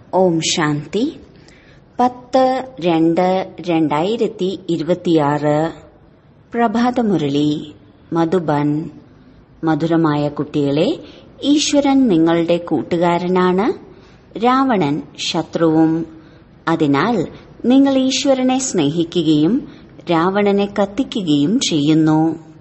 ഓം ശാന്തി 10-2-2026 പ്രഭാതമുരളി മധുബൻ. മധുരമായ കുട്ടികളെ, ഈശ്വരൻ നിങ്ങളുടെ കൂട്ടുകാരനാണ്, രാവണൻ ശത്രുവും. അതിനാൽ നിങ്ങൾ ഈശ്വരനെ സ്നേഹിക്കുകയും രാവണനെ കത്തിക്കുകയും ചെയ്യുന്നു.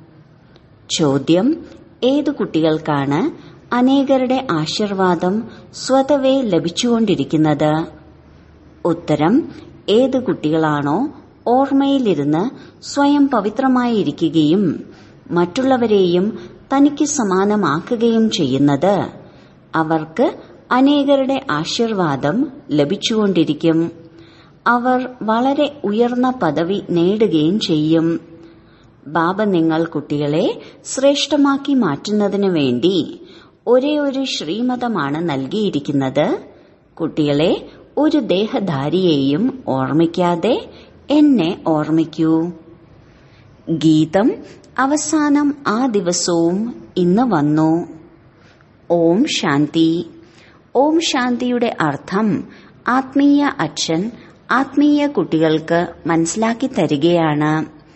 ചോദ്യം: ഏതു കുട്ടികൾക്കാണ് അനേകരുടെ ആശീർവാദം സ്വതവേ ലഭിച്ചുകൊണ്ടിരിക്കുന്നത്? ഉത്തരം: ഏത് കുട്ടികളാണോ ഓർമ്മയിലിരുന്ന് സ്വയം പവിത്രമായിരിക്കുകയും മറ്റുള്ളവരെയും തനിക്ക് സമാനമാക്കുകയും ചെയ്യുന്നത്, അവർക്ക് അനേകരുടെ ആശീർവാദം ലഭിച്ചുകൊണ്ടിരിക്കും. അവർ വളരെ ഉയർന്ന പദവി നേടുകയും ചെയ്യും. ബാബ നിങ്ങൾ കുട്ടികളെ ശ്രേഷ്ഠമാക്കി മാറ്റുന്നതിനു വേണ്ടി ഒരേ ഒരു ശ്രീമതമാണ് നൽകിയിരിക്കുന്നത്. കുട്ടികളെ, ഒരു ദേഹധാരിയെയും ഓർമ്മിക്കാതെ എന്നെ ഓർമ്മിക്കൂ. ഗീതം അവസാനം ആ ദിവസവും ഇന്ന് വന്നു. ഓം ശാന്തി. ഓം ശാന്തിയുടെ അർത്ഥം ആത്മീയ അച്ഛൻ ആത്മീയ കുട്ടികൾക്ക് മനസ്സിലാക്കി തരികയാണ്.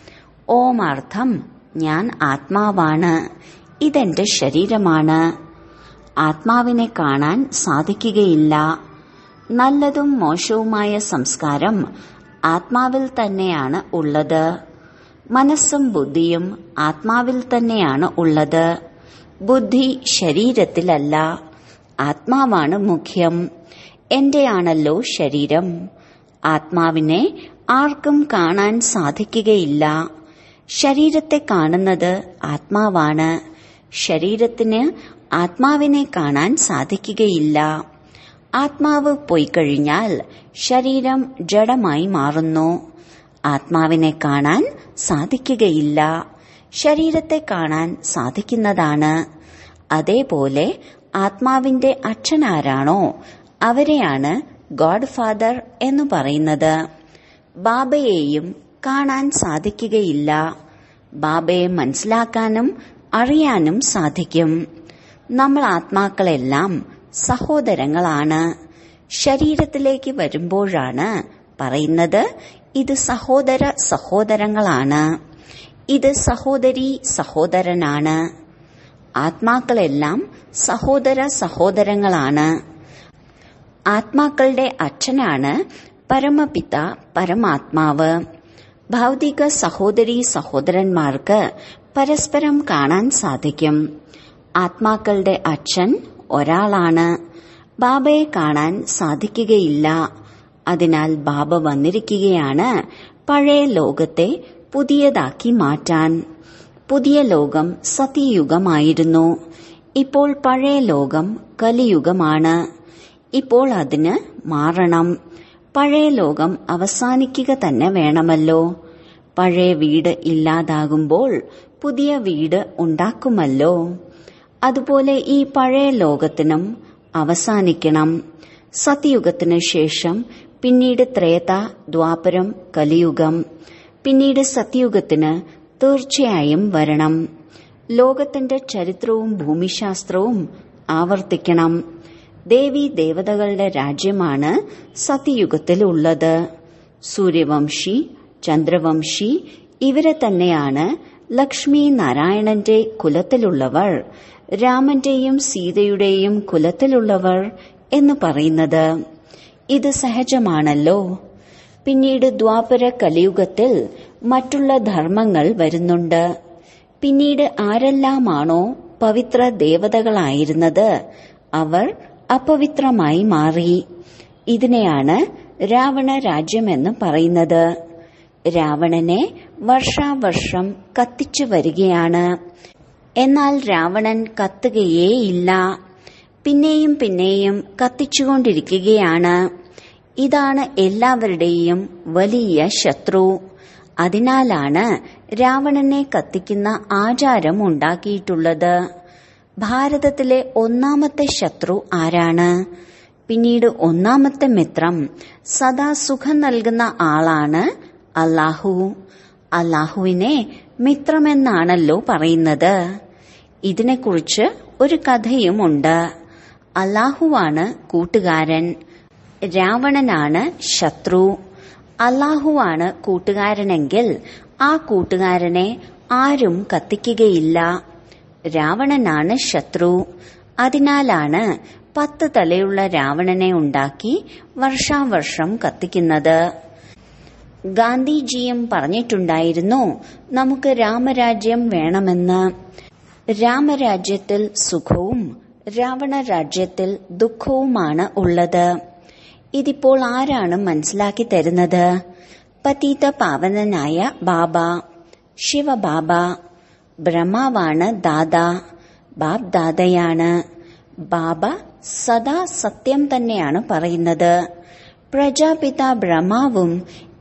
ഓം അർത്ഥം ഞാൻ ആത്മാവാണ്, ഇതെന്റെ ശരീരമാണ്. ആത്മാവിനെ കാണാൻ സാധിക്കുകയില്ല. നല്ലതും മോശവുമായ സംസ്കാരം ആത്മാവിൽ തന്നെയാണ് ഉള്ളത്. മനസ്സും ബുദ്ധിയും ആത്മാവിൽ തന്നെയാണ് ഉള്ളത്. ബുദ്ധി ശരീരത്തിലല്ല. ആത്മാവാണ് മുഖ്യം. എന്റെയാണല്ലോ ശരീരം. ആത്മാവിനെ ആർക്കും കാണാൻ സാധിക്കുകയില്ല. ശരീരത്തെ കാണുന്നത് ആത്മാവാണ്. ശരീരത്തിന് ആത്മാവിനെ കാണാൻ സാധിക്കുകയില്ല. ആത്മാവ് പോയിക്കഴിഞ്ഞാൽ ശരീരം ജഡമായി മാറുന്നു. ആത്മാവിനെ കാണാൻ സാധിക്കുകയില്ല. ശരീരത്തെ കാണാൻ സാധിക്കുന്നതാണ്. അതേപോലെ ആത്മാവിന്റെ അച്ഛനാരാണോ അവരെയാണ് ഗോഡ് ഫാദർ എന്ന് പറയുന്നത്. ബാബയെയും കാണാൻ സാധിക്കുകയില്ല. ബാബയെ മനസ്സിലാക്കാനും അറിയാനും സാധിക്കും. നമ്മൾ ആത്മാക്കളെല്ലാം സഹോദരങ്ങളാണ്. ശരീരത്തിലേക്ക് വരുമ്പോഴാണ് പറയുന്നത് ഇത് സഹോദര സഹോദരങ്ങളാണ്, ഇത് സഹോദരി സഹോദരനാണ്. ആത്മാക്കളെല്ലാം സഹോദര സഹോദരങ്ങളാണ്. ആത്മാക്കളുടെ അച്ഛനാണ് പരമപിത പരമാത്മാവ്. ഭൗതിക സഹോദരീ സഹോദരന്മാർക്ക് പരസ്പരം കാണാൻ സാധിക്കും. ആത്മാക്കളുടെ അച്ഛൻ ഒരാളാണ്. ബാബയെ കാണാൻ സാധിക്കുകയില്ല. അതിനാൽ ബാബ വന്നിരിക്കുകയാണ് പഴയ ലോകത്തെ പുതിയതാക്കി മാറ്റാൻ. പുതിയ ലോകം സത്യയുഗമായിരുന്നു. ഇപ്പോൾ പഴയ ലോകം കലിയുഗമാണ്. ഇപ്പോൾ അതിന് മാറണം. പഴയ ലോകം അവസാനിക്കുക തന്നെ വേണമല്ലോ. പഴയ വീട് ഇല്ലാതാകുമ്പോൾ പുതിയ വീട് ഉണ്ടാക്കുമല്ലോ. അതുപോലെ ഈ പഴയ ലോകത്തിനും അവസാനിക്കണം. സത്യയുഗത്തിനു ശേഷം പിന്നീട് ത്രേത, ദ്വാപരം, കലിയുഗം. പിന്നീട് സത്യയുഗത്തിന് തീർച്ചയായും വരണം. ലോകത്തിന്റെ ചരിത്രവും ഭൂമിശാസ്ത്രവും ആവർത്തിക്കണം. ദേവീ ദേവതകളുടെ രാജ്യമാണ് സത്യയുഗത്തിലുള്ളത്. സൂര്യവംശി, ചന്ദ്രവംശി ഇവരെ തന്നെയാണ് ലക്ഷ്മി നാരായണന്റെ കുലത്തിലുള്ളവർ, രാമന്റെയും സീതയുടെയും കുലത്തിലുള്ളവർ എന്ന് പറയുന്നത്. ഇത് സഹജമാണല്ലോ. പിന്നീട് ദ്വാപര കലിയുഗത്തിൽ മറ്റുള്ള ധർമ്മങ്ങൾ വരുന്നുണ്ട്. പിന്നീട് ആരെല്ലാമാണോ പവിത്ര ദേവതകളായിരുന്നത് അവർ അപവിത്രമായി മാറി. ഇതിനെയാണ് രാവണ രാജ്യമെന്ന് പറയുന്നത്. രാവണനെ വർഷാവർഷം കത്തിച്ചു വരികയാണ്. എന്നാൽ രാവണൻ കത്തുകയേയില്ല. പിന്നെയും പിന്നെയും കത്തിച്ചുകൊണ്ടിരിക്കുകയാണ്. ഇതാണ് എല്ലാവരുടെയും വലിയ ശത്രു. അതിനാലാണ് രാവണനെ കത്തിക്കുന്ന ആചാരം ഉണ്ടാക്കിയിട്ടുള്ളത്. ഭാരതത്തിലെ ഒന്നാമത്തെ ശത്രു ആരാണ്? പിന്നീട് ഒന്നാമത്തെ മിത്രം സദാ സുഖം നൽകുന്ന ആളാണ് അല്ലാഹു. അല്ലാഹുവിനെ മിത്രമെന്നാണല്ലോ പറയുന്നത്. ഇതിനെക്കുറിച്ച് ഒരു കഥയുമുണ്ട്. അല്ലാഹുവാണ് കൂട്ടുകാരൻ. രാവണനാണ് ശത്രു. അല്ലാഹുവാണ് കൂട്ടുകാരനെങ്കിൽ ആ കൂട്ടുകാരനെ ആരും കത്തിക്കുകയില്ല. രാവണനാണ് ശത്രു. അതിനാലാണ് 10 തലയുള്ള രാവണനെ ഉണ്ടാക്കി വർഷാവർഷം കത്തിക്കുന്നത്. ഗാന്ധിജിയും പറഞ്ഞിട്ടുണ്ടായിരുന്നു, നമുക്ക് രാമരാജ്യം വേണമെന്ന്. രാമരാജ്യത്തിൽ സുഖവും രാവണരാജ്യത്തിൽ ദുഃഖവുമാണ് ഉള്ളത്. ഇതിപ്പോൾ ആരാണ് മനസ്സിലാക്കി തരുന്നത്? പതിത പാവനനായ ബാബ, ശിവബാബ. ബ്രഹ്മാവാണ് ദാദാ, ബാബ് ദാദയാണ്. ബാബ സദാ സത്യം തന്നെയാണ് പറയുന്നത്. പ്രജാപിത ബ്രഹ്മാവും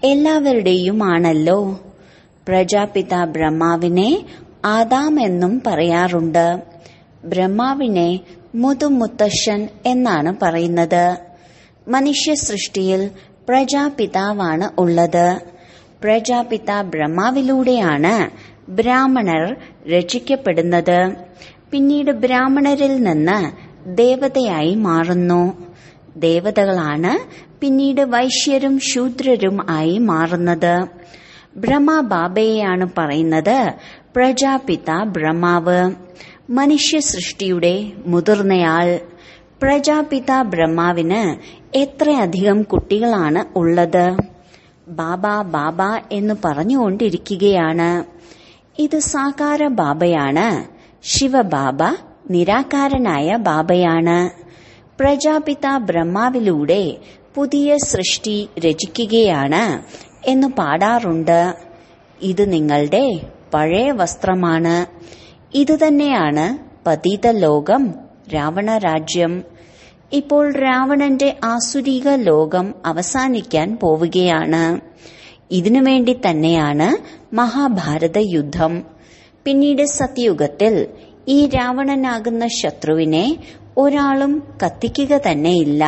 എല്ലാവരുടെയുമാണല്ലോ. പ്രജാപിത ബ്രഹ്മാവിനെ ആദാം എന്നും പറയാറുണ്ട്. ബ്രഹ്മാവിനെ മുതുമുത്തശ്ശൻ എന്നാണ് പറയുന്നത്. മനുഷ്യ സൃഷ്ടിയിൽ പ്രജാപിതാവാണ് ഉള്ളത്. പ്രജാപിത ബ്രഹ്മാവിലൂടെയാണ് ബ്രാഹ്മണർ രചിക്കപ്പെടുന്നത്. പിന്നീട് ബ്രാഹ്മണരിൽ നിന്ന് ദേവതയായി മാറുന്നു. ദേവതകളാണ് പിന്നീട് വൈശ്യരും ശൂദ്രരും ആയി മാറുന്നത്. ബ്രഹ്മബാബയെയാണ് പറയുന്നത് പ്രജാപിത ബ്രഹ്മാവ്, മനുഷ്യ സൃഷ്ടിയുടെ മുതിർന്നയാൾ. പ്രജാപിത ബ്രഹ്മാവിന് എത്രയധികം കുട്ടികളാണ് ഉള്ളത്. ബാബ ബാബ എന്ന് പറഞ്ഞുകൊണ്ടിരിക്കുകയാണ്. ഇത് സാകാര ബാബയാണ്. ശിവബാബ നിരാകാരനായ ബാബയാണ്. പ്രജാപിത ബ്രഹ്മാവിലൂടെ പുതിയ സൃഷ്ടി രചിക്കുകയാണ് എന്ന് പാടാറുണ്ട്. ഇത് നിങ്ങളുടെ പഴയ വസ്ത്രമാണ്. ഇതുതന്നെയാണ് പതിത ലോകം, രാവണരാജ്യം. ഇപ്പോൾ രാവണന്റെ ആസുരിക ലോകം അവസാനിക്കാൻ പോവുകയാണ്. ഇതിനുവേണ്ടി തന്നെയാണ് മഹാഭാരത യുദ്ധം. പിന്നീട് സത്യയുഗത്തിൽ ഈ രാവണനാകുന്ന ശത്രുവിനെ ഒരാളും കത്തിക്കുക തന്നെയില്ല.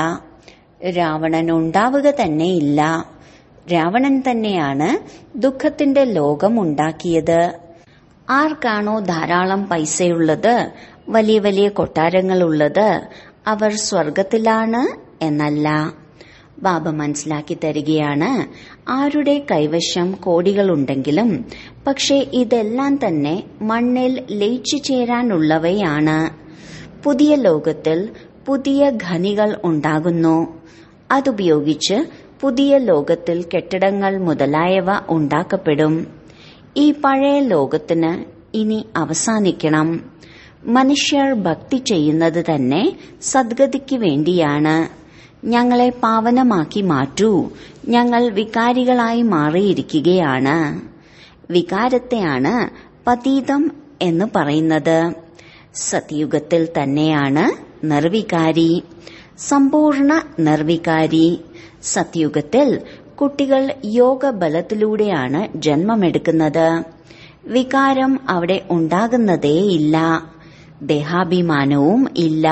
രാവണൻ ഉണ്ടാവുക തന്നെയില്ല. രാവണൻ തന്നെയാണ് ദുഃഖത്തിന്റെ ലോകം ഉണ്ടാക്കിയത്. ആർക്കാണോ ധാരാളം പൈസയുള്ളത്, വലിയ വലിയ കൊട്ടാരങ്ങളുള്ളത്, അവർ സ്വർഗത്തിലാണ് എന്നല്ല. ബാബ മനസ്സിലാക്കി തരികയാണ്, ആരുടെ കൈവശം കോടികളുണ്ടെങ്കിലും പക്ഷേ ഇതെല്ലാം തന്നെ മണ്ണിൽ ലയിച്ചു ചേരാനുള്ളവയാണ്. പുതിയ ലോകത്തിൽ പുതിയ ഖനികൾ ഉണ്ടാകുന്നു. അതുപയോഗിച്ച് പുതിയ ലോകത്തിൽ കെട്ടിടങ്ങൾ മുതലായവ ഉണ്ടാക്കപ്പെടും. ഈ പഴയ ലോകത്തിന് ഇനി അവസാനിക്കണം. മനുഷ്യർ ഭക്തി ചെയ്യുന്നത് തന്നെ സദ്ഗതിക്ക് വേണ്ടിയാണ്. ഞങ്ങളെ പാവനമാക്കി മാറ്റൂ, ഞങ്ങൾ വികാരികളായി മാറിയിരിക്കുകയാണ്. വികാരത്തെയാണ് പതീതം എന്ന് പറയുന്നത്. സത്യുഗത്തിൽ തന്നെയാണ് നിർവികാരി, സമ്പൂർണ്ണ നിർവികാരി. സത്യുഗത്തിൽ കുട്ടികൾ യോഗബലത്തിലൂടെയാണ് ജന്മമെടുക്കുന്നത്. വികാരം അവിടെ ഉണ്ടാകുന്നതേയില്ല. ദേഹാഭിമാനവും ഇല്ല.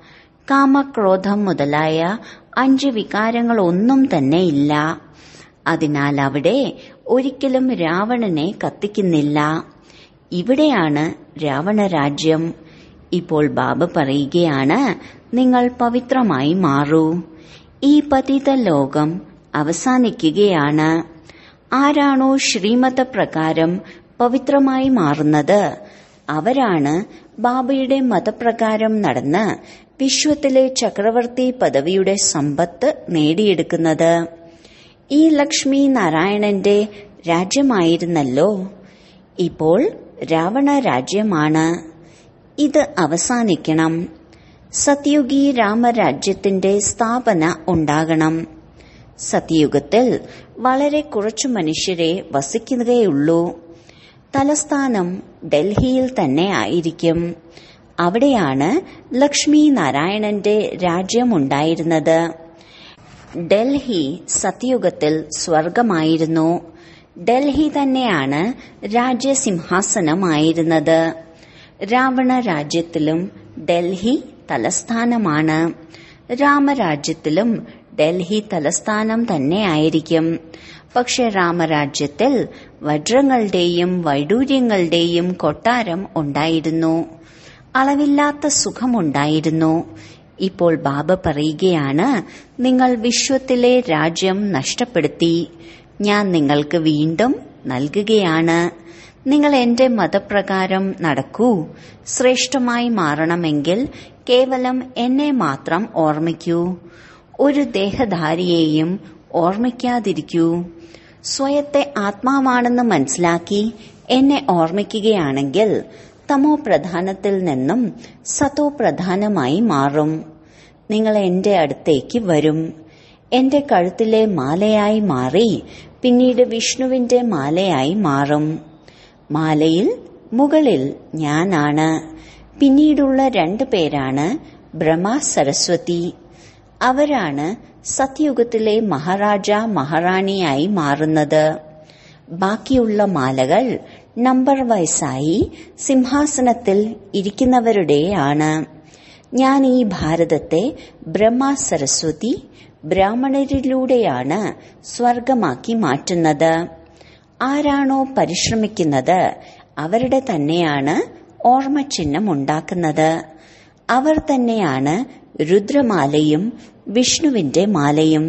കാമക്രോധം മുതലായ 5 വികാരങ്ങളൊന്നും തന്നെ ഇല്ല. അതിനാൽ അവിടെ ഒരിക്കലും രാവണനെ കത്തിക്കുന്നില്ല. ഇവിടെയാണ് രാവണരാജ്യം. ഇപ്പോൾ ബാബ പറയുകയാണ്, നിങ്ങൾ പവിത്രമായി മാറൂ. ഈ പതിത ലോകം അവസാനിക്കുകയാണ്. ആരാണോ ശ്രീമത പ്രകാരം പവിത്രമായി മാറുന്നത് അവരാണ് ബാബയുടെ മതപ്രകാരം നടന്ന് വിശ്വത്തിലെ ചക്രവർത്തി പദവിയുടെ സമ്പത്ത് നേടിയെടുക്കുന്നത്. ഈ ലക്ഷ്മി നാരായണന്റെ രാജ്യമായിരുന്നല്ലോ, ഇപ്പോൾ രാവണ രാജ്യമാണ്. ഇത് അവസാനിക്കണം. സത്യുഗി രാമരാജ്യത്തിന്റെ സ്ഥാപന ഉണ്ടാകണം. സത്യുഗത്തിൽ വളരെ കുറച്ചു മനുഷ്യരെ വസിക്കുകയുള്ളൂ. തലസ്ഥാനം ഡൽഹിയിൽ തന്നെ ആയിരിക്കും. അവിടെയാണ് ലക്ഷ്മി നാരായണന്റെ രാജ്യമുണ്ടായിരുന്നത്. ഡൽഹി സത്യുഗത്തിൽ സ്വർഗമായിരുന്നു. ഡൽഹി തന്നെയാണ് രാജ്യസിംഹാസനമായിരുന്നത്. രാവണ രാജ്യത്തിലും ഡൽഹി തലസ്ഥാനമാണ്. രാമരാജ്യത്തിലും ഡൽഹി തലസ്ഥാനം തന്നെയായിരിക്കും. പക്ഷെ രാമരാജ്യത്തിൽ വജ്രങ്ങളുടെയും വൈഡൂര്യങ്ങളുടെയും കൊട്ടാരം ഉണ്ടായിരുന്നു. അളവില്ലാത്ത സുഖമുണ്ടായിരുന്നു. ഇപ്പോൾ ബാബ പറയുകയാണ്, നിങ്ങൾ വിശ്വത്തിലെ രാജ്യം നഷ്ടപ്പെടുത്തി. ഞാൻ നിങ്ങൾക്ക് വീണ്ടും നൽകുകയാണ്. നിങ്ങൾ എന്റെ മതപ്രകാരം നടക്കൂ. ശ്രേഷ്ഠമായി മാറണമെങ്കിൽ കേവലം എന്നെ മാത്രം ഓർമ്മിക്കൂ. ഒരു ദേഹധാരിയെയും ഓർമ്മിക്കാതിരിക്കൂ. സ്വയത്തെ ആത്മാവാണെന്ന് മനസ്സിലാക്കി എന്നെ ഓർമ്മിക്കുകയാണെങ്കിൽ തമോ പ്രധാനത്തിൽ നിന്നും സതോ പ്രധാനമായി മാറും. നിങ്ങൾ എന്റെ അടുത്തേക്ക് വരും. എന്റെ കഴുത്തിലെ മാലയായി മാറി പിന്നീട് വിഷ്ണുവിന്റെ മാലയായി മാറും. മാലയിൽ മുകളിൽ ഞാനാണ്. പിന്നീടുള്ള 2 പേരാണ് ബ്രഹ്മ സരസ്വതി. അവരാണ് സത്യുഗത്തിലെ മഹാരാജ മഹാറാണിയായി മാറുന്നത്. ബാക്കിയുള്ള മാലകൾ നമ്പർ വയസ്സായി സിംഹാസനത്തിൽ ഇരിക്കുന്നവരുടെയാണ്. ഞാൻ ഈ ഭാരതത്തെ ബ്രഹ്മ സരസ്വതി ബ്രാഹ്മണരിലൂടെയാണ് സ്വർഗമാക്കി മാറ്റുന്നത്. ആരാണോ പരിശ്രമിക്കുന്നത് അവരുടെ തന്നെയാണ് ഓർമ്മചിഹ്നം ഉണ്ടാക്കുന്നത്. അവർ തന്നെയാണ് രുദ്രമാലയും വിഷ്ണുവിന്റെ മാലയും.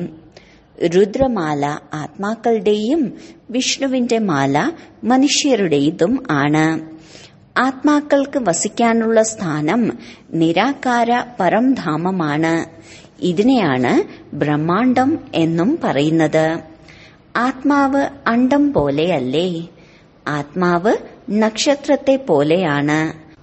രുദ്രമാല ആത്മാക്കളുടെയും വിഷ്ണുവിന്റെ മാല മനുഷ്യരുടേതും ആണ്. ആത്മാക്കൾക്ക് വസിക്കാനുള്ള സ്ഥാനം നിരാകാര പരംധാമമാണ്. ഇതിനെയാണ് ബ്രഹ്മാണ്ഡം എന്നും പറയുന്നത്. ആത്മാവ് അണ്ഡം പോലെയല്ലേ? ആത്മാവ് നക്ഷത്രത്തെ പോലെയാണ്.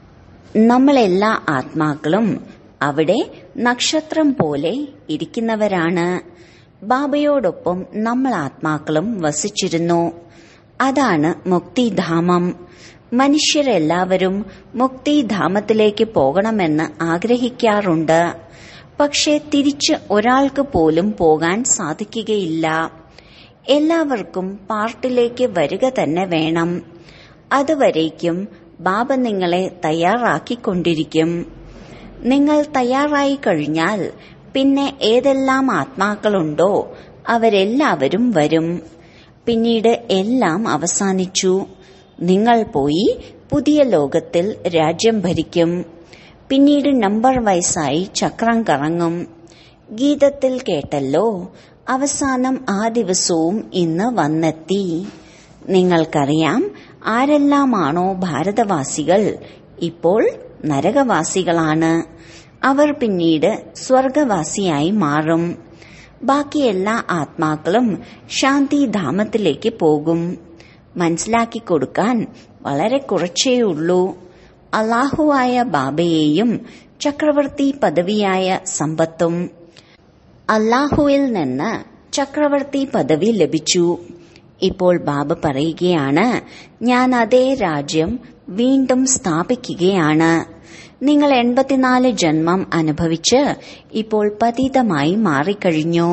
നമ്മളെല്ലാ ആത്മാക്കളും അവിടെ നക്ഷത്രം പോലെ ഇരിക്കുന്നവരാണ്. ബാബയോടൊപ്പം നമ്മൾ ആത്മാക്കളും വസിച്ചിരുന്നു. അതാണ് മുക്തിധാമം. മനുഷ്യരെല്ലാവരും മുക്തിധാമത്തിലേക്ക് പോകണമെന്ന് ആഗ്രഹിക്കാറുണ്ട്. പക്ഷെ തിരിച്ച് ഒരാൾക്ക് പോലും പോകാൻ സാധിക്കുകയില്ല. എല്ലാവർക്കും പാർട്ടിലേക്ക് വരിക തന്നെ വേണം. അതുവരേക്കും ബാബ നിങ്ങളെ തയ്യാറാക്കിക്കൊണ്ടിരിക്കും. നിങ്ങൾ തയ്യാറായി കഴിഞ്ഞാൽ പിന്നെ ഏതെല്ലാം ആത്മാക്കളുണ്ടോ അവരെല്ലാവരും വരും. പിന്നീട് എല്ലാം അവസാനിച്ചു. നിങ്ങൾ പോയി പുതിയ ലോകത്തിൽ രാജ്യം ഭരിക്കും. പിന്നീട് നമ്പർ വയസ്സായി ചക്രം കറങ്ങും. ഗീതത്തിൽ കേട്ടല്ലോ, അവസാനം ആ ദിവസവും ഇന്ന് വന്നെത്തി. നിങ്ങൾക്കറിയാം, ആരെല്ലാമാണോ ഭാരതവാസികൾ ഇപ്പോൾ നരകവാസികളാണ്. അവർ പിന്നീട് സ്വർഗവാസിയായി മാറും. ബാക്കി എല്ലാ ആത്മാക്കളും ശാന്തിധാമത്തിലേക്ക് പോകും. മനസ്സിലാക്കി കൊടുക്കാൻ വളരെ കുറച്ചേയുള്ളൂ. അല്ലാഹുവായ ബാബയെയും ചക്രവർത്തി പദവിയായ സമ്പത്തും. അല്ലാഹുവിൽ നിന്ന് ചക്രവർത്തി പദവി ലഭിച്ചു. ഇപ്പോൾ ബാബ പറയുകയാണ്, ഞാൻ അതേ രാജ്യം വീണ്ടും സ്ഥാപിക്കുകയാണ്. നിങ്ങൾ 84 ജന്മം അനുഭവിച്ച് ഇപ്പോൾ പതീതമായി മാറിക്കഴിഞ്ഞു.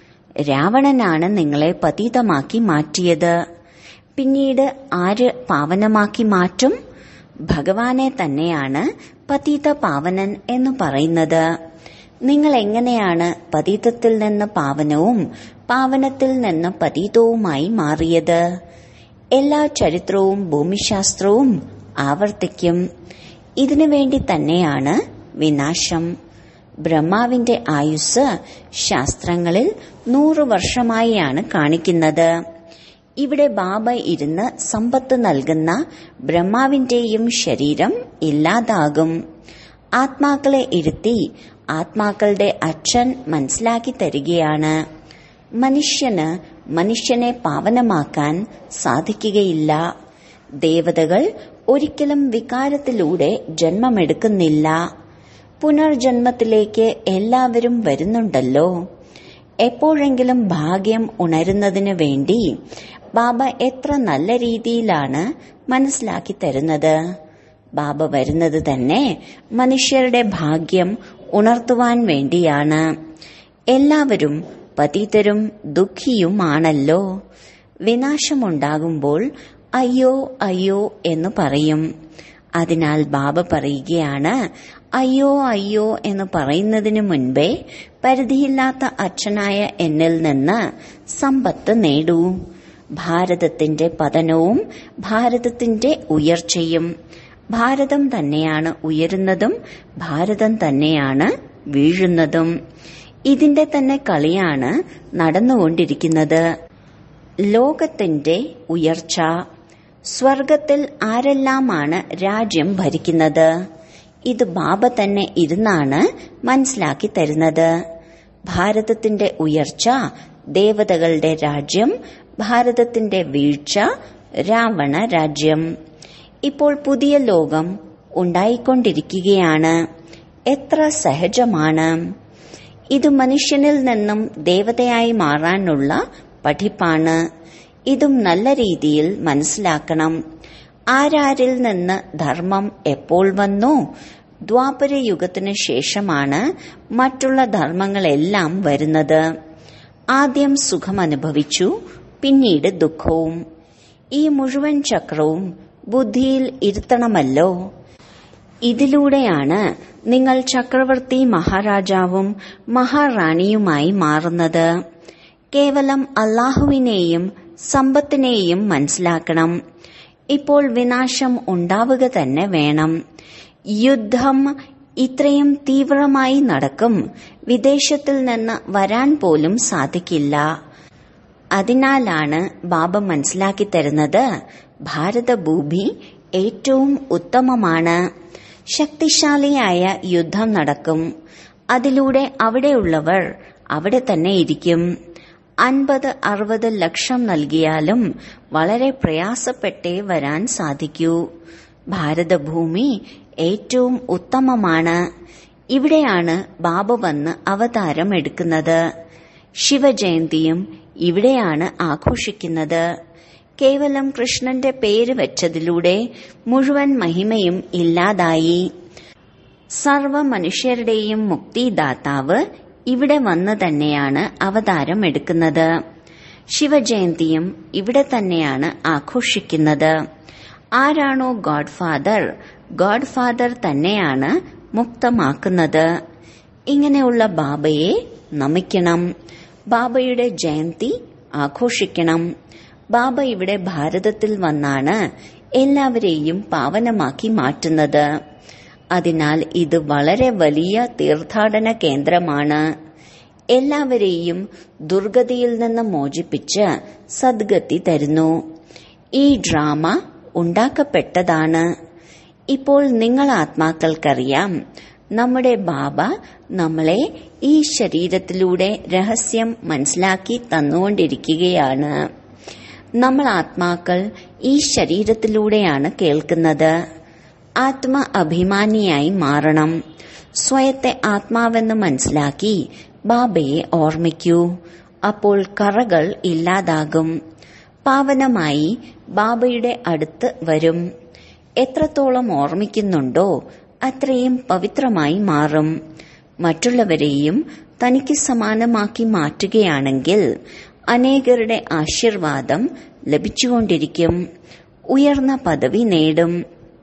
രാവണനാണ് നിങ്ങളെ പതീതമാക്കി മാറ്റിയത്. പിന്നീട് ആര് പാവനമാക്കി മാറ്റും? ഭഗവാനെ തന്നെയാണ് പതീത പാവനൻ എന്ന് പറയുന്നത്. നിങ്ങൾ എങ്ങനെയാണ് പതീതത്തിൽ നിന്ന് പാവനവും പാവനത്തിൽ നിന്ന് പതീതവുമായി മാറിയത്? എല്ലാ ചരിത്രവും ഭൂമിശാസ്ത്രവും ആവർത്തിക്കും. ഇതിനു വേണ്ടി തന്നെയാണ് വിനാശം. ബ്രഹ്മാവിന്റെ ആയുസ് ശാസ്ത്രങ്ങളിൽ 100 വർഷമായാണ് കാണിക്കുന്നത്. ഇവിടെ ബാബ ഇരുന്ന് സമ്പത്ത് നൽകുന്ന ബ്രഹ്മാവിന്റെയും ശരീരം ഇല്ലാതാകും. ആത്മാക്കളെ ഇരുത്തി ആത്മാക്കളുടെ അച്ഛൻ മനസ്സിലാക്കി തരികയാണ്. മനുഷ്യന് മനുഷ്യനെ പാവനമാക്കാൻ സാധിക്കുകയില്ല. ദേവതകൾ ഒരിക്കലും വികാരത്തിലൂടെ ജന്മമെടുക്കുന്നില്ല. പുനർജന്മത്തിലേക്ക് എല്ലാവരും വരുന്നുണ്ടല്ലോ. എപ്പോഴെങ്കിലും ഭാഗ്യം ഉണരുന്നതിനു വേണ്ടി ബാബ എത്ര നല്ല രീതിയിലാണ് മനസ്സിലാക്കി തരുന്നത്. ബാബ വരുന്നത് തന്നെ മനുഷ്യരുടെ ഭാഗ്യം ഉണർത്തുവാൻ വേണ്ടിയാണ്. എല്ലാവരും പതിതരും ദുഃഖിയുമാണല്ലോ. വിനാശമുണ്ടാകുമ്പോൾ അയ്യോ അയ്യോ എന്ന് പറയും. അതിനാൽ ബാബ പറയുകയാണ്, അയ്യോ അയ്യോ എന്ന് പറയുന്നതിനു മുൻപേ പരിധിയില്ലാത്ത അച്ഛനായ എന്നിൽ നിന്ന് സമ്പത്ത് നേടൂ. ഭാരതത്തിന്റെ പതനവും ഭാരതത്തിന്റെ ഉയർച്ചയും. ഭാരതം തന്നെയാണ് ഉയരുന്നതും ഭാരതം തന്നെയാണ് വീഴുന്നതും. ഇതിന്റെ തന്നെ കളിയാണ് നടന്നുകൊണ്ടിരിക്കുന്നത്. ലോകത്തിന്റെ ഉയർച്ച. സ്വർഗത്തിൽ ആരെല്ലാമാണ് രാജ്യം ഭരിക്കുന്നത്? ഇത് ബാബ തന്നെ ഇരുന്നാണ് മനസ്സിലാക്കി തരുന്നത്. ഭാരതത്തിന്റെ ഉയർച്ച ദേവതകളുടെ രാജ്യം, ഭാരതത്തിന്റെ വീഴ്ച രാവണ രാജ്യം. ഇപ്പോൾ പുതിയ ലോകം ഉണ്ടായിക്കൊണ്ടിരിക്കുകയാണ്. എത്ര സഹജമാണ്! ഇത് മനുഷ്യനിൽ നിന്നും ദേവതയായി മാറാനുള്ള പഠിപ്പാണ്. ഇതും നല്ല രീതിയിൽ മനസ്സിലാക്കണം. ആരാരിൽ നിന്ന് ധർമ്മം എപ്പോൾ വന്നു? ദ്വാപര യുഗത്തിനു ശേഷമാണ് മറ്റുള്ള ധർമ്മങ്ങളെല്ലാം വരുന്നത്. ആദ്യം സുഖമനുഭവിച്ചു, പിന്നീട് ദുഃഖവും. ഈ മുഴുവൻ ചക്രവും ബുദ്ധിയിൽ ഇരുത്തണമല്ലോ. ഇതിലൂടെയാണ് നിങ്ങൾ ചക്രവർത്തി മഹാരാജാവും മഹാറാണിയുമായി മാറുന്നത്. കേവലം അല്ലാഹുവിനെയും സമ്പത്തിനെയും മനസ്സിലാക്കണം. ഇപ്പോൾ വിനാശം ഉണ്ടാവുക തന്നെ വേണം. യുദ്ധം ഇത്രയും തീവ്രമായി നടക്കും. വിദേശത്തിൽ നിന്ന് വരാൻ പോലും സാധിക്കില്ല. അതിനാലാണ് ബാബ മനസ്സിലാക്കി തരുന്നത്, ഭാരതഭൂമി ഏറ്റവും ഉത്തമമാണ്. ശക്തിശാലിയായ യുദ്ധം നടക്കും. അതിലൂടെ അവിടെയുള്ളവർ അവിടെ തന്നെ ഇരിക്കും. 50-60 ലക്ഷം നൽകിയാലും വളരെ പ്രയാസപ്പെട്ടേ വരാൻ സാധിക്കൂ. ഭാരതഭൂമി ഏറ്റവും ഉത്തമമാണ്. ഇവിടെയാണ് ബാബ വന്ന് അവതാരം എടുക്കുന്നത്. ശിവജയന്തിയും ഇവിടെയാണ് ആഘോഷിക്കുന്നത്. കേവലം കൃഷ്ണന്റെ പേര് വെച്ചതിലൂടെ മുഴുവൻ മഹിമയും ഇല്ലാതായി. സർവ മനുഷ്യരുടെയും മുക്തിദാതാവ് ഇവിടെ വന്ന് തന്നെയാണ് അവതാരം എടുക്കുന്നത്. ശിവജയന്തിയും ഇവിടെ തന്നെയാണ് ആഘോഷിക്കുന്നത്. ആരാണോ ഗോഡ് ഫാദർ തന്നെയാണ് മുക്തമാക്കുന്നത്. ഇങ്ങനെയുള്ള ബാബയെ നമിക്കണം. ബാബയുടെ ജയന്തി ആഘോഷിക്കണം. ബാബ ഇവിടെ ഭാരതത്തിൽ വന്നാണ് എല്ലാവരെയും പാവനമാക്കി മാറ്റുന്നത്. അതിനാൽ ഇത് വളരെ വലിയ തീർത്ഥാടന കേന്ദ്രമാണ്. എല്ലാവരെയും ദുർഗതിയിൽ നിന്ന് മോചിപ്പിച്ച് സദ്ഗതി തരുന്നു. ഈ ഡ്രാമ ഉണ്ടാക്കപ്പെട്ടതാണ്. ഇപ്പോൾ നിങ്ങൾ ആത്മാക്കൾക്കറിയാം, നമ്മുടെ ബാബ നമ്മളെ ഈ ശരീരത്തിലൂടെ രഹസ്യം മനസ്സിലാക്കി തന്നുകൊണ്ടിരിക്കുകയാണ്. നമ്മൾ ആത്മാക്കൾ ഈ ശരീരത്തിലൂടെയാണ് കേൾക്കുന്നത്. ആത്മ അഭിമാനിയായി മാറണം. സ്വയത്തെ ആത്മാവെന്ന് മനസ്സിലാക്കി ബാബയെ ഓർമ്മിക്കൂ. അപ്പോൾ കറകൾ ഇല്ലാതാകും. പാവനമായി ബാബയുടെ അടുത്ത് വരും. എത്രത്തോളം ഓർമ്മിക്കുന്നുണ്ടോ അത്രയും പവിത്രമായി മാറും. മറ്റുള്ളവരെയും തനിക്ക് സമാനമാക്കി മാറ്റുകയാണെങ്കിൽ അനേകരുടെ ആശീർവാദം ലഭിച്ചുകൊണ്ടിരിക്കും. ഉയർന്ന പദവി നേടും.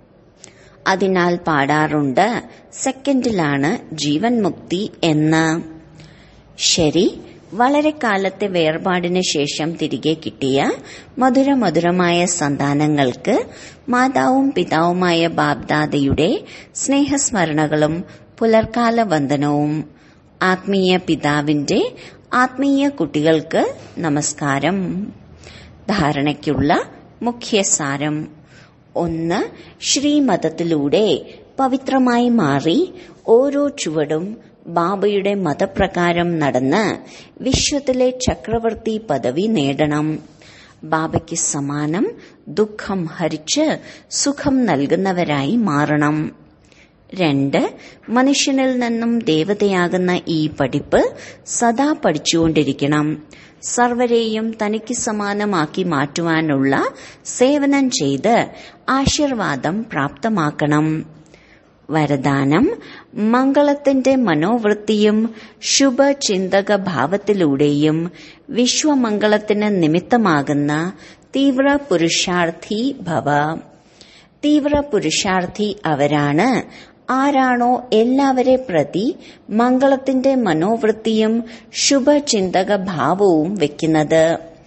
അതിനാൽ പാടാറുണ്ട്, സെക്കൻഡിലാണ് ജീവൻ മുക്തി എന്ന്. ശരി, വളരെ കാലത്തെ വേർപാടിന് ശേഷം തിരികെ കിട്ടിയ മധുരമധുരമായ സന്താനങ്ങൾക്ക് മാതാവും പിതാവുമായ ബാബ്ദാദയുടെ സ്നേഹസ്മരണകളും പുലർക്കാല വന്ദനവും. ആത്മീയ പിതാവിന്റെ ആത്മീയ കുട്ടികൾക്ക് നമസ്കാരം. ധാരണയ്ക്കുള്ള മുഖ്യസാരം: 1. ശ്രീമതത്തിലൂടെ പവിത്രമായി മാറി ഓരോ ചുവടും ബാബയുടെ മതപ്രകാരം നടന്ന് വിശ്വത്തിലെ ചക്രവർത്തി പദവി നേടണം. ബാബയ്ക്ക് സമാനം ദുഃഖം ഹരിച്ച് സുഖം നൽകുന്നവരായി മാറണം. 2. മനുഷ്യനിൽ നിന്നും ദേവതയാകുന്ന ഈ പഠിപ്പ് സദാ പഠിച്ചുകൊണ്ടിരിക്കണം. സർവരെയും തനിക്ക് സമാനമാക്കി മാറ്റുവാനുള്ള സേവനം ചെയ്ത് ആശീർവാദം പ്രാപ്തമാക്കണം. വരദാനം: മംഗളത്തിന്റെ മനോവൃത്തിയും ശുഭചിന്തക ഭാവത്തിലൂടെയും വിശ്വമംഗളത്തിന് നിമിത്തമാകുന്ന തീവ്ര പുരുഷാർത്ഥി ഭവ. തീവ്ര പുരുഷാർത്ഥി അവരാണ് ആരാണോ എല്ലാവരെ പ്രതി മംഗളത്തിന്റെ മനോവൃത്തിയും ശുഭചിന്തക ഭാവവും വെക്കുന്നത്.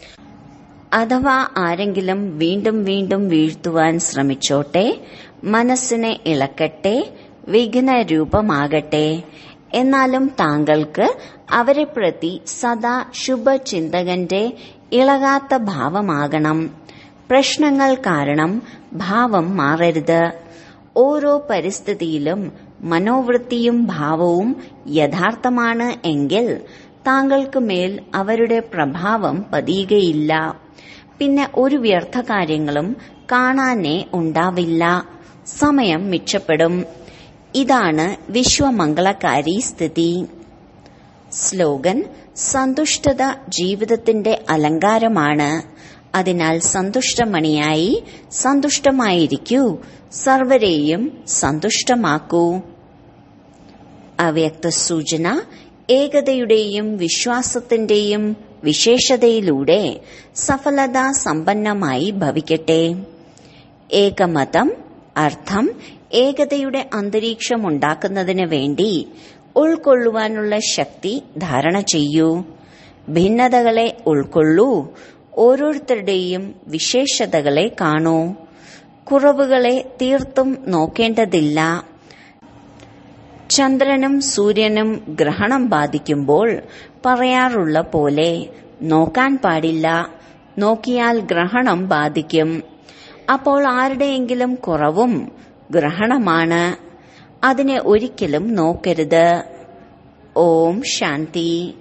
അഥവാ ആരെങ്കിലും വീണ്ടും വീണ്ടും വീഴ്ത്തുവാൻ ശ്രമിച്ചോട്ടെ, മനസ്സിനെ ഇളക്കട്ടെ, വിഘ്നരൂപമാകട്ടെ. എന്നാലും താങ്കൾക്ക് അവരെ പ്രതി സദാ ശുഭചിന്തകന്റെ ഇളകാത്ത ഭാവമാകണം. പ്രശ്നങ്ങൾ കാരണം ഭാവം മാറരുത്. ഓരോ പരിസ്ഥിതിയിലും മനോവൃത്തിയും ഭാവവും യഥാർത്ഥമാണ് എങ്കിൽ താങ്കൾക്ക് മേൽ അവരുടെ പ്രഭാവം പതിയുകയില്ല. പിന്നെ ഒരു വ്യർത്ഥ കാര്യങ്ങളും കാണാനേ ഉണ്ടാവില്ല. സമയം മിച്ചപ്പെടും. ഇതാണ് വിശ്വമംഗളകാരി സ്ഥിതി. സ്ലോഗൻ: സന്തുഷ്ടത ജീവിതത്തിന്റെ അലങ്കാരമാണ്. അതിനാൽ സന്തുഷ്ടമണിയായി സന്തുഷ്ടമായിരിക്കൂ. സർവരെയും സന്തുഷ്ടമാക്കൂ. അവ്യക്ത സൂചന: ഏകതയുടെയും വിശ്വാസത്തിന്റെയും വിശേഷതയിലൂടെ സഫലത സമ്പന്നമായി ഭവിക്കട്ടെ. ഏകമതം അർത്ഥം ഏകതയുടെ അന്തരീക്ഷമുണ്ടാക്കുന്നതിന് വേണ്ടി ഉൾക്കൊള്ളുവാനുള്ള ശക്തി ധാരണ ചെയ്യൂ. ഭിന്നതകളെ ഉൾക്കൊള്ളൂ. ഓരോരുത്തരുടെയും വിശേഷതകളെ കാണൂ. കുറവുകളെ തീർത്തും നോക്കേണ്ടതില്ല. ചന്ദ്രനും സൂര്യനും ഗ്രഹണം ബാധിക്കുമ്പോൾ പറയാറുള്ള പോലെ നോക്കാൻ പാടില്ല. നോക്കിയാൽ ഗ്രഹണം ബാധിക്കും. അപ്പോൾ ആരുടെയെങ്കിലും കുറവും ഗ്രഹണമാണ്. അതിനെ ഒരിക്കലും നോക്കരുത്. ഓം ശാന്തി.